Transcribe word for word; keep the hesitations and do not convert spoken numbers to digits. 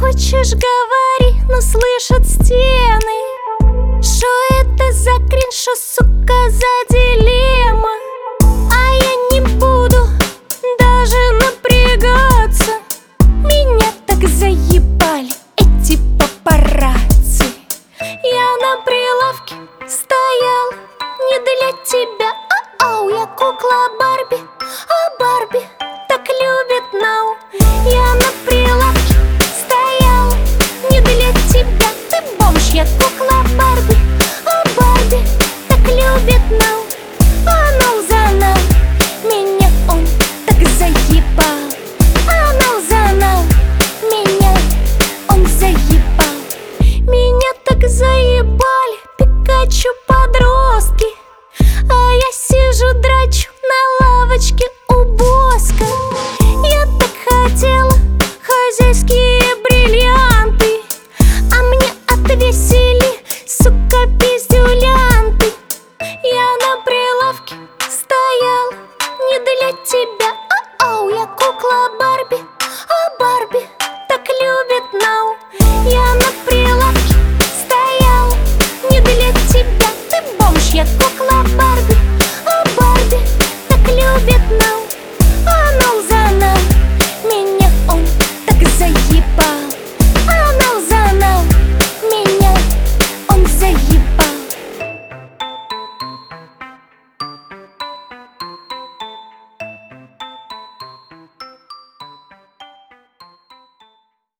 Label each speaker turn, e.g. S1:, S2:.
S1: Хочешь, говори, но слышат стены. Шо это за кринж, шо, сука, за дилемма? А я не буду даже напрягаться. Меня так заебали эти папарацци. Я на прилавке стоял не для тебя, ау, я кукла